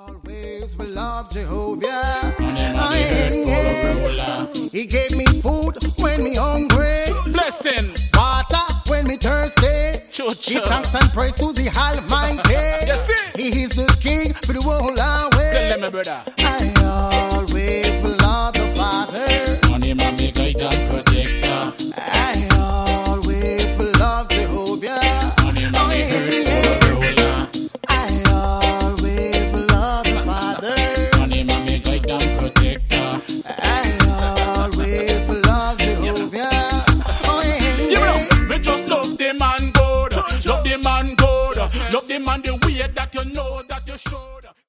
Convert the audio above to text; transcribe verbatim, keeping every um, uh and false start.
Always will love Jehovah. He gave me food when me hungry. Blessing. Water when me thirsty. Give thanks and praise to the Almighty. Yes, He is the King for the whole away. Tell them, my brother. I